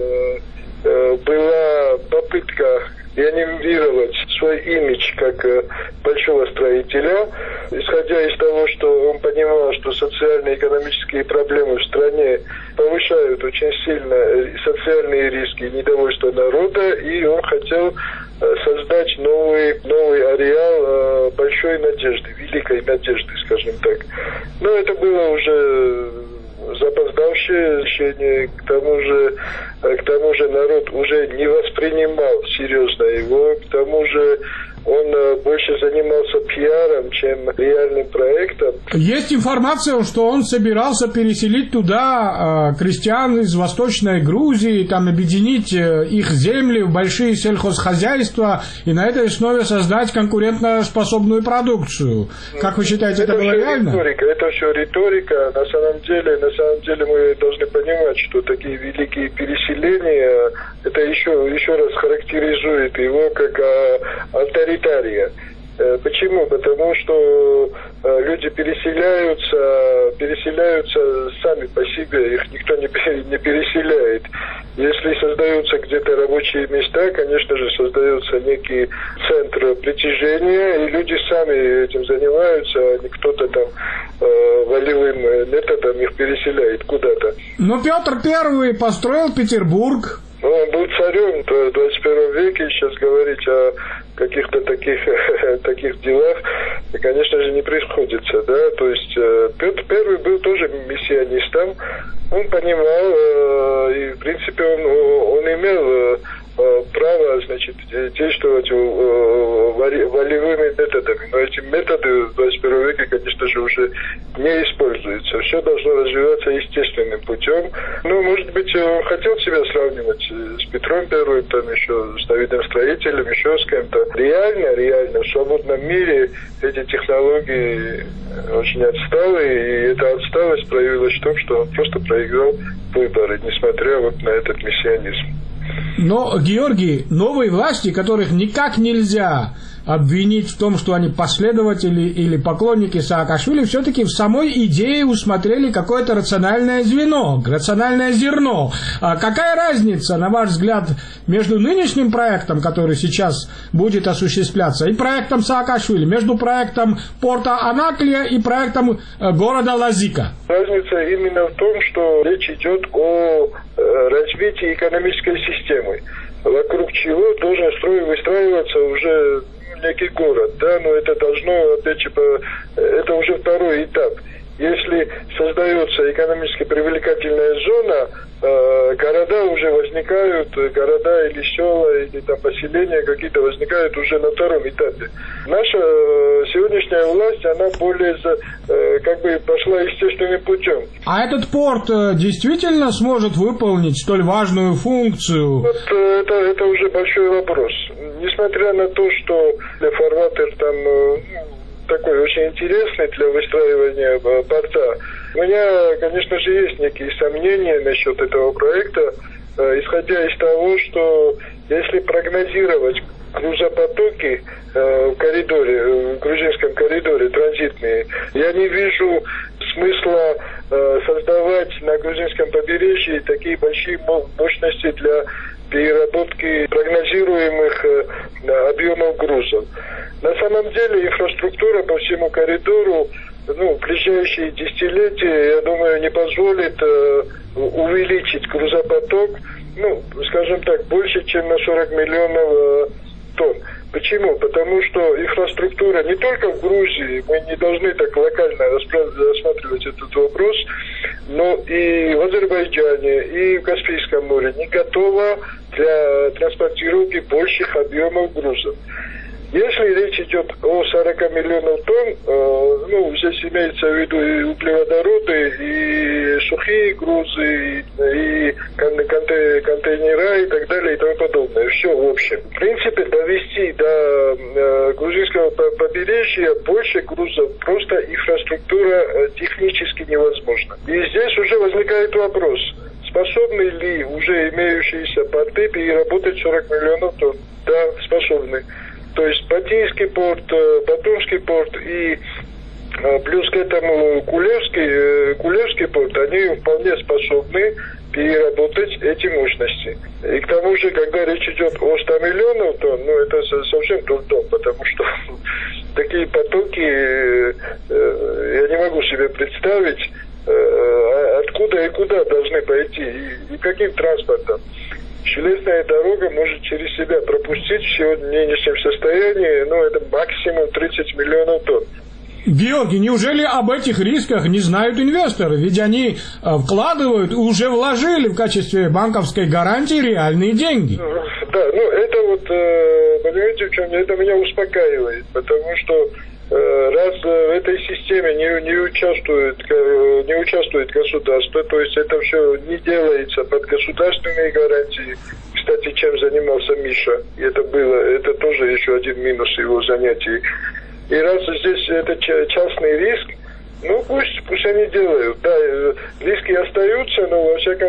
была попытка реанимировать свой имидж как большого строителя, исходя из того, что он понимал, что социально-экономические проблемы в стране повышают очень сильно социальные риски и недовольство народа, и он хотел создать новый ареал большой надежды, великой надежды, скажем так. Но это было уже запоздавшее решение, к тому же народ уже не воспринимал серьезно его, к тому же он больше занимался пиаром, чем реальным проектом. Есть информация, что он собирался переселить туда крестьян из Восточной Грузии, объединить их земли в большие сельхозхозяйства и на этой основе создать конкурентоспособную продукцию. Как вы считаете, это было реально? Это все риторика. На самом деле мы должны понимать, что такие великие переселения, это еще раз характеризует его как авторитария. Почему? Потому что люди переселяются сами по себе, их никто не переселяет. Если создаются где-то рабочие места, конечно же, создается некий центр притяжения, и люди сами этим занимаются, а не кто-то там волевым методом их переселяет куда-то. Но Петр I построил Петербург. Он был царем в 21 веке, сейчас говорить о каких-то таких делах, конечно же, не приходится, да, то есть Петр I был тоже мессианистом, он понимал, и, в принципе, он имел право, действовать волевыми методами, но эти методы в 21 веке, конечно же, уже не используются. Все должно развиваться естественным путем. Может быть, он хотел себя сравнивать с Петром I, еще с Давидом Строителем, еще с кем-то. Реально, в свободном мире эти технологии очень отсталы, и эта отсталость проявилась в том, что он просто проиграл выборы, несмотря на этот мессианизм. Но, Георгий, новые власти, которых никак нельзя обвинить в том, что они последователи или поклонники Саакашвили, все-таки в самой идее усмотрели какое-то рациональное звено, рациональное зерно. А какая разница, на ваш взгляд, между нынешним проектом, который сейчас будет осуществляться, и проектом Саакашвили, между проектом порта Анаклия и проектом города Лазика? Разница именно в том, что речь идет о развитии экономической системы, вокруг чего должен выстраиваться уже некий город, да, но это должно, опять же, это уже второй этап. если создается экономически привлекательная зона, города уже возникают, города или села, или там поселения какие-то возникают уже на втором этапе. Наша сегодняшняя власть, она более как бы пошла естественным путем. А этот порт действительно сможет выполнить столь важную функцию? Вот это уже большой вопрос. Несмотря на то, что фарватер там такой очень интересный для выстраивания порта, у меня, конечно же, есть некие сомнения насчет этого проекта, исходя из того, что если прогнозировать грузопотоки в коридоре, в грузинском коридоре транзитные, я не вижу смысла создавать на грузинском побережье такие большие мощности для переработки прогнозируемых объемов грузов. На самом деле инфраструктура по всему коридору в ближайшие десятилетия, я думаю, не позволит увеличить грузопоток, скажем так, больше, чем на 40 миллионов тонн. Почему? Потому что инфраструктура не только в Грузии, мы не должны так локально рассматривать этот вопрос, но и в Азербайджане, и в Каспийском море не готова для транспортировки больших объемов грузов. Если речь идет о 40 миллионов тонн, здесь имеется в виду и углеводороды, и сухие грузы, и контейнера, и так далее, и тому подобное. Все в общем. В принципе, довести до грузинского побережья больше грузов просто инфраструктура технически невозможна. И здесь уже возникает вопрос, способны ли уже имеющиеся порты переработать 40 миллионов тонн? Да, способны. То есть Батийский порт, Батумский порт и плюс к этому Кулевский порт, они вполне способны переработать эти мощности. И к тому же, когда речь идет о 100 миллионов тонн, это совсем трудно, потому что такие потоки я не могу себе представить, откуда и куда должны пойти, и каким транспортом. Железная дорога может через себя пропустить в сегодняшнем состоянии, это максимум 30 миллионов тонн. Георгий, неужели об этих рисках не знают инвесторы? Ведь они вкладывают, уже вложили в качестве банковской гарантии реальные деньги. Да, это понимаете, в чем это меня успокаивает, потому что раз в этой системе не участвует государство, то есть это все не делается под государственные гарантии. Кстати, чем занимался Миша, и это тоже еще один минус его занятий. И раз здесь это частный риск, пусть они делают. Да, риски остаются, но во всяком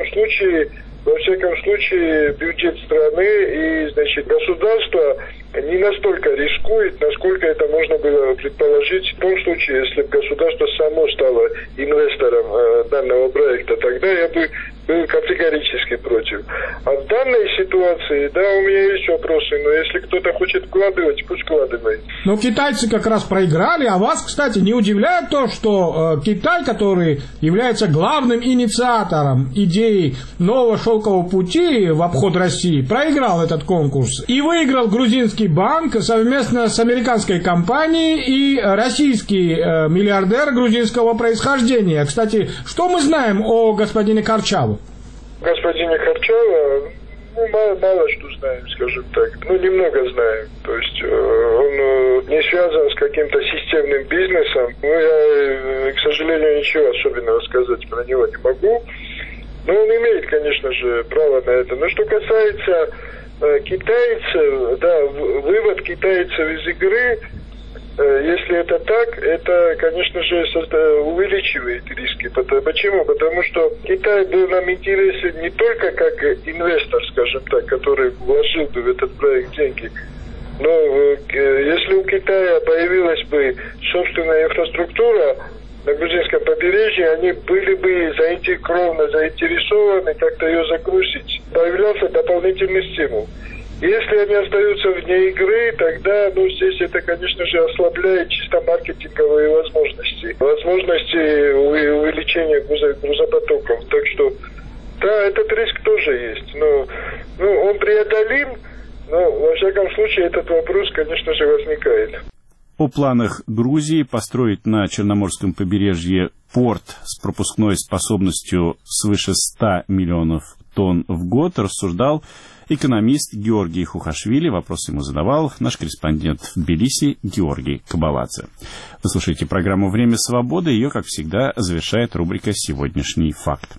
случае бюджет страны и, государство не настолько рискует, насколько это можно было предположить в том случае, если бы государство само стало инвестором данного проекта. Тогда я бы был категорически против. А в данной ситуации, да, у меня есть вопросы, но если кто-то хочет вкладывать, пусть вкладывает. Но китайцы как раз проиграли, а вас, кстати, не удивляет то, что Китай, который является главным инициатором идеи нового шелкового пути в обход России, проиграл этот конкурс и выиграл грузинский банк совместно с американской компанией и российский миллиардер грузинского происхождения. Кстати, что мы знаем о господине Корчаву? Господине Корчава, мало что знаем, скажем так. Немного знаем. То есть он не связан с каким-то системным бизнесом. Я, к сожалению, ничего особенного сказать про него не могу. Но он имеет, конечно же, право на это. Но что касается китайцев, да, вывод китайцев из игры, если это так, это, конечно же, увеличивает риски. Почему? Потому что Китай был нам интересен не только как инвестор, скажем так, который вложил бы в этот проект деньги, но если у Китая появилась бы собственная инфраструктура на грузинском побережье, они были бы кровно заинтересованы как-то ее загрузить. Появлялся дополнительный стимул. Если они остаются вне игры, тогда, здесь это, конечно же, ослабляет чисто маркетинговые возможности. Возможности увеличения грузопотоков. Так что, да, этот риск тоже есть. Но он преодолим, но, во всяком случае, этот вопрос, конечно же, возникает. О планах Грузии построить на Черноморском побережье порт с пропускной способностью свыше 100 миллионов тонн в год рассуждал экономист Георгий Хухашвили. Вопрос ему задавал наш корреспондент в Тбилиси Георгий Кабаладзе. Вы слушаете программу «Время свободы». Ее, как всегда, завершает рубрика «Сегодняшний факт».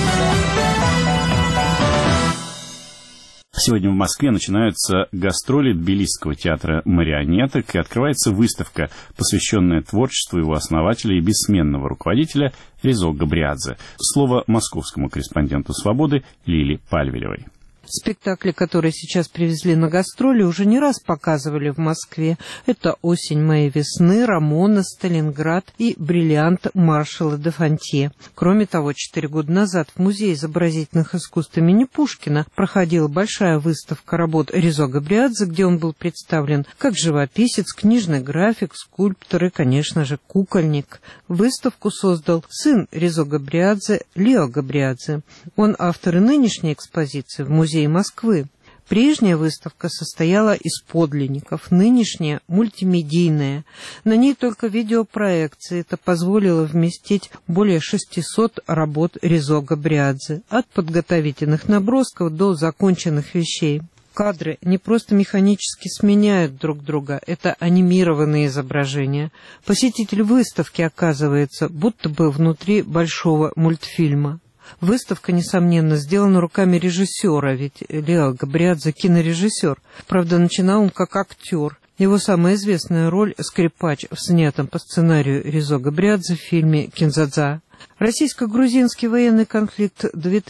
Сегодня в Москве начинаются гастроли Тбилисского театра марионеток и открывается выставка, посвященная творчеству его основателя и бессменного руководителя Резо Габриадзе. Слово московскому корреспонденту «Свободы» Лиле Пальвелевой. Спектакли, которые сейчас привезли на гастроли, уже не раз показывали в Москве. Это «Осень моей весны», «Рамона», «Сталинград» и «Бриллиант» маршала де Фонтье. Кроме того, 4 года назад в Музее изобразительных искусств имени Пушкина проходила большая выставка работ Резо Габриадзе, где он был представлен как живописец, книжный график, скульптор и, конечно же, кукольник. Выставку создал сын Резо Габриадзе, Лео Габриадзе. Он автор и нынешней экспозиции в Музее Москвы. Прежняя выставка состояла из подлинников, нынешняя – мультимедийная. На ней только видеопроекции. Это позволило вместить более 600 работ Резо Габриадзе, от подготовительных набросков до законченных вещей. Кадры не просто механически сменяют друг друга, это анимированные изображения. Посетитель выставки оказывается будто бы внутри большого мультфильма. Выставка, несомненно, сделана руками режиссера, ведь Лео Габриадзе – кинорежиссер. Правда, начинал он как актер. Его самая известная роль – скрипач в снятом по сценарию Резо Габриадзе в фильме «Кинзадза». Российско-грузинский военный конфликт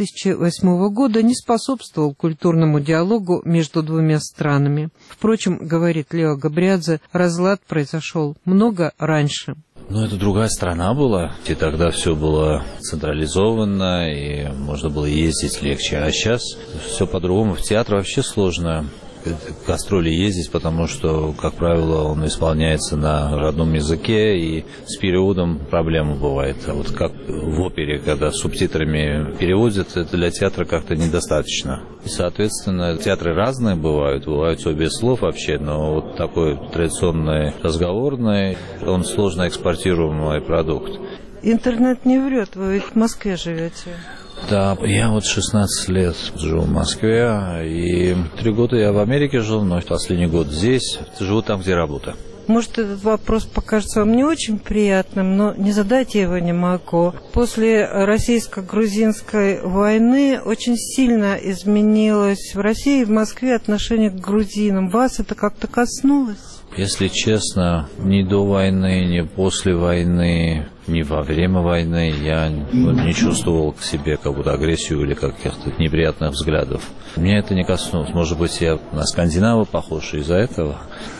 2008 года не способствовал культурному диалогу между двумя странами. Впрочем, говорит Лео Габриадзе, разлад произошел много раньше. Но это другая страна была, и тогда все было централизовано, и можно было ездить легче. А сейчас все по-другому. В театр вообще сложно к гастроли ездить, потому что, как правило, он исполняется на родном языке, и с переводом проблема бывает. А вот как в опере, когда с субтитрами переводят, это для театра как-то недостаточно. И, соответственно, театры разные бывают все без слов вообще, но вот такой традиционный разговорный, он сложно экспортируемый продукт. Интернет не врет, вы ведь в Москве живете. Да, я вот 16 лет живу в Москве, и 3 года я в Америке жил, но последний год здесь, живу там, где работа. Может, этот вопрос покажется вам не очень приятным, но не задать я его не могу. После российско-грузинской войны очень сильно изменилось в России и в Москве отношение к грузинам. Вас это как-то коснулось? Если честно, ни до войны, ни после войны, ни во время войны я не чувствовал к себе как будто агрессию или каких-то неприятных взглядов. Меня это не коснулось. Может быть, я на скандинава похож из-за этого.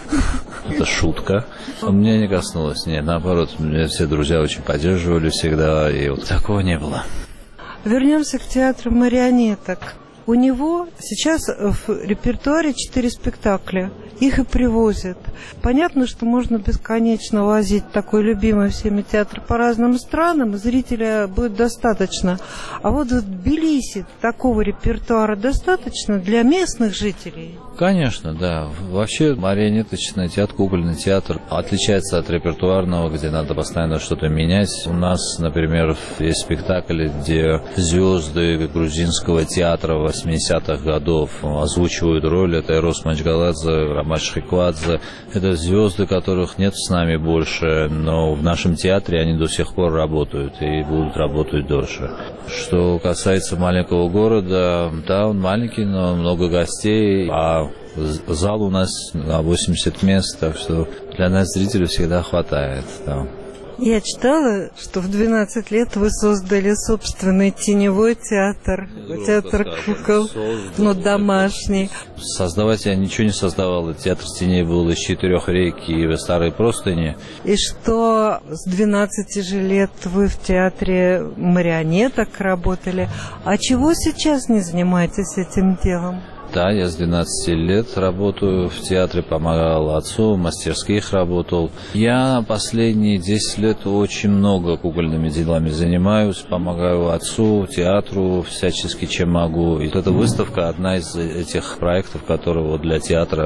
Это шутка. Меня не коснулось. Нет, наоборот, меня все друзья очень поддерживали всегда, и вот такого не было. Вернемся к театру марионеток. У него сейчас в репертуаре 4 спектакля. Их и привозят. Понятно, что можно бесконечно возить такой любимый всеми театр по разным странам, и зрителя будет достаточно. А вот в Тбилиси такого репертуара достаточно для местных жителей? Конечно, да. Вообще марионеточный театр, кукольный театр отличается от репертуарного, где надо постоянно что-то менять. У нас, например, есть спектакли, где звезды грузинского театра 80-х годов озвучивают роль. Это Эрос Манчгаладзе, Ромаш Хиквадзе. Это звезды, которых нет с нами больше, но в нашем театре они до сих пор работают и будут работать дольше. Что касается маленького города, да, он маленький, но много гостей, а зал у нас на 80 мест, так что для нас зрителей всегда хватает. Да. Я читала, что в 12 лет вы создали собственный теневой театр, театр кукол, но домашний. Создавать я ничего не создавал. Театр теней был из 4 рейки и старой простыни. И что с 12 же лет вы в театре марионеток работали. А чего сейчас не занимаетесь этим делом? Да, я с 12 лет работаю в театре, помогал отцу, в мастерских работал. Я последние 10 лет очень много кукольными делами занимаюсь, помогаю отцу, театру, всячески чем могу. И эта выставка одна из этих проектов, которые вот для театра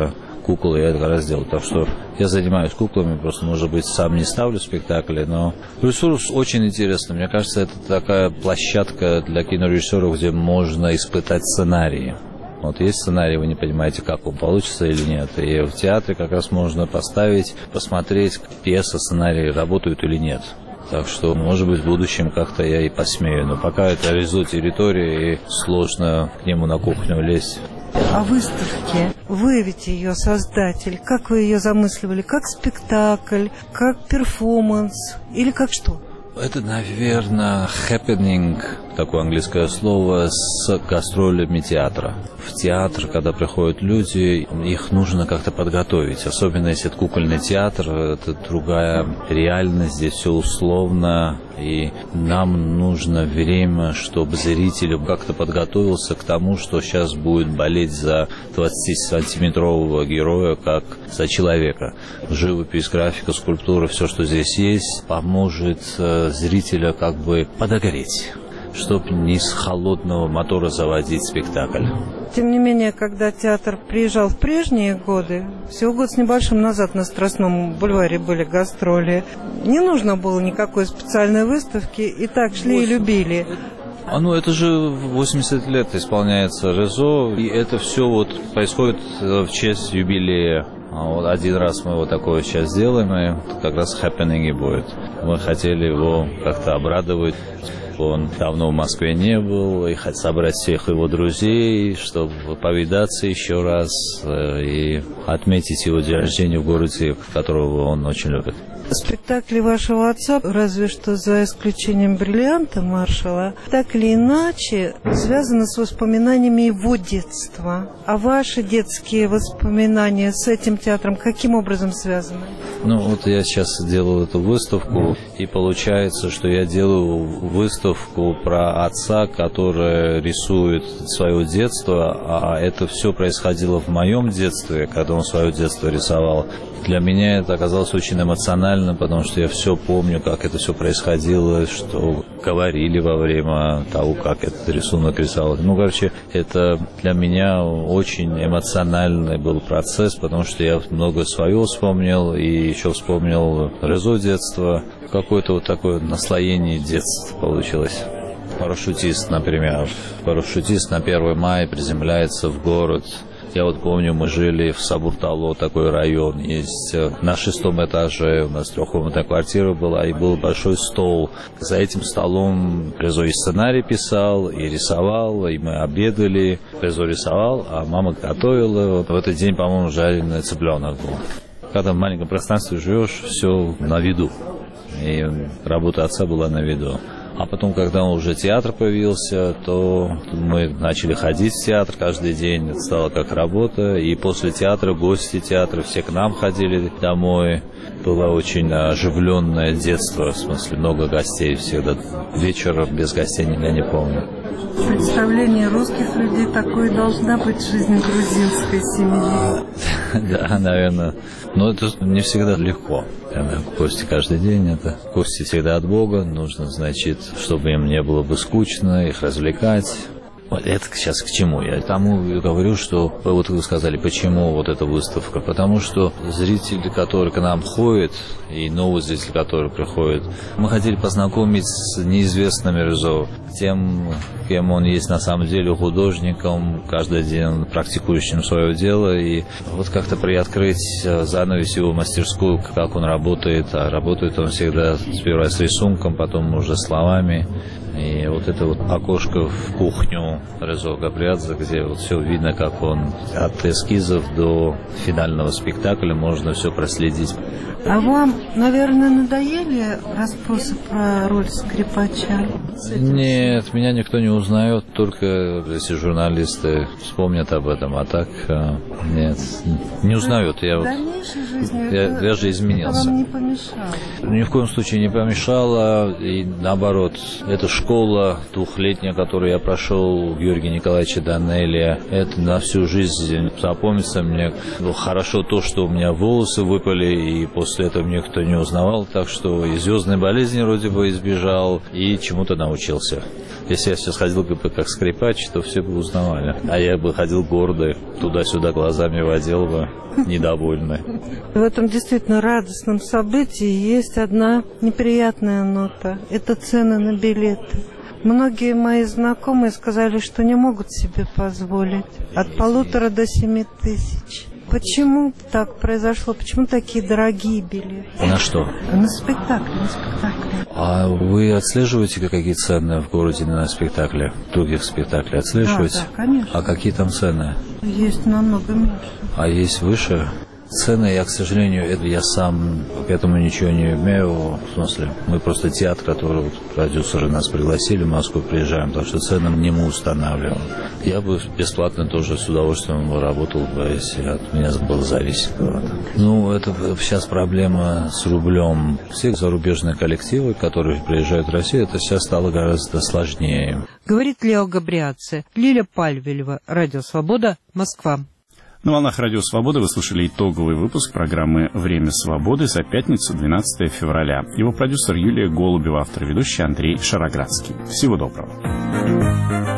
кукол я это как раз делал. Так что я занимаюсь куклами, просто, может быть, сам не ставлю спектакли, но ресурс очень интересный. Мне кажется, это такая площадка для кинорежиссеров, где можно испытать сценарии. Вот есть сценарий, вы не понимаете, как он получится или нет. И в театре как раз можно поставить, посмотреть, пьеса, сценарий работают или нет. Так что, может быть, в будущем как-то я и посмею. Но пока это реализую территорию, и сложно к нему на кухню лезть. О выставке. Вы ведь ее создатель. Как вы ее замысливали? Как спектакль? Как перформанс? Или как что? Это, наверное, happening, такое английское слово, с гастролями театра. В театр, когда приходят люди, их нужно как-то подготовить. Особенно если это кукольный театр, это другая реальность, здесь все условно. И нам нужно время, чтобы зритель как-то подготовился к тому, что сейчас будет болеть за 20-сантиметрового героя, как за человека. Живопись, графика, скульптура, все, что здесь есть, поможет зрителя как бы подогреть, чтобы не с холодного мотора заводить спектакль. Тем не менее, когда театр приезжал в прежние годы, всего год с небольшим назад на Страстном бульваре были гастроли, не нужно было никакой специальной выставки, и так шли и любили. Это же 80 лет исполняется Резо, и это все вот происходит в честь юбилея. Вот один раз мы вот такое сейчас сделаем, и как раз хэппенинг будет. Мы хотели его как-то обрадовать. Он давно в Москве не был, и хотел собрать всех его друзей, чтобы повидаться еще раз и отметить его день рождения в городе, которого он очень любит. Спектакли вашего отца, разве что за исключением «Бриллианта» Маршалла, так или иначе связаны с воспоминаниями его детства. А ваши детские воспоминания с этим театром каким образом связаны? Я сейчас делаю эту выставку, и получается, что я делаю выставку про отца, который рисует свое детство, а это все происходило в моем детстве, когда он свое детство рисовал. Для меня это оказалось очень эмоционально, потому что я все помню, как это все происходило, что говорили во время того, как этот рисунок рисовал. Это для меня очень эмоциональный был процесс, потому что я много своего вспомнил, и еще вспомнил Резо детства. Какое-то вот такое наслоение детства получилось. Парашютист, например. Парашютист на 1 мая приземляется в город. Я помню, мы жили в Сабуртало, такой район есть. На 6-м этаже у нас 3-комнатная квартира была, и был большой стол. За этим столом Резо и сценарий писал, и рисовал, и мы обедали. Резо рисовал, а мама готовила. В этот день, по-моему, жареный цыпленок был. Когда в маленьком пространстве живешь, все на виду. И работа отца была на виду. А потом, когда уже театр появился, то мы начали ходить в театр каждый день. Это стало как работа. И после театра гости театра все к нам ходили домой. Было очень оживленное детство, в смысле много гостей всегда. Вечера без гостей я не помню. Представление русских людей такой должна быть жизнь грузинской семьи. Да, наверное. Но это не всегда легко. Гости каждый день, это гости всегда от Бога. Нужно, чтобы им не было бы скучно, их развлекать. Это сейчас к чему? Я тому говорю, что вы сказали, почему вот эта выставка. Потому что зрители, которые к нам ходят, и новые зрители, которые приходят, мы хотели познакомить с неизвестными Резо, тем, кем он есть на самом деле, художником, каждый день практикующим свое дело, и как-то приоткрыть занавес его мастерскую, как он работает. А работает он всегда сперва с рисунком, потом уже словами. И это окошко в кухню Резо Габриадзе, где все видно, как он от эскизов до финального спектакля можно все проследить. А вам, наверное, надоели расспросы про роль скрипача? Нет, меня никто не узнает, только если журналисты вспомнят об этом, а так нет, не узнают. Я же изменился. Это вам не помешало? Ни в коем случае не помешало, и наоборот, это школа двухлетняя, которую я прошел у Георгия Николаевича Данелия, это на всю жизнь запомнится мне. Хорошо то, что у меня волосы выпали, и после после этого никто не узнавал, так что и звездной болезни вроде бы избежал, и чему-то научился. Если я сейчас ходил бы как скрипач, то все бы узнавали. А я бы ходил гордый, туда-сюда глазами водил бы, недовольный. В этом действительно радостном событии есть одна неприятная нота. Это цены на билеты. Многие мои знакомые сказали, что не могут себе позволить. От 1,5 до 7 тысяч. Почему так произошло? Почему такие дорогие билеты? На что? На спектакль. А вы отслеживаете, какие цены в городе на спектакле? Других спектаклей отслеживаете? Да, конечно. А какие там цены? Есть намного меньше. А есть выше? Цены, я, к сожалению, я сам к этому ничего не имею. В смысле, мы просто театр, который продюсеры нас пригласили, в Москву приезжаем, так что цены не мы устанавливаем. Я бы бесплатно тоже с удовольствием работал бы, если от меня было зависеть. Ну, это сейчас проблема с рублем. Все зарубежные коллективы, которые приезжают в Россию, это сейчас стало гораздо сложнее. Говорит Лео Габриадзе. Лиля Пальвелева, Радио Свобода, Москва. На волнах Радио Свобода вы слушали итоговый выпуск программы «Время свободы» за пятницу, 12 февраля. Его продюсер Юлия Голубева, автор и ведущий Андрей Шароградский. Всего доброго.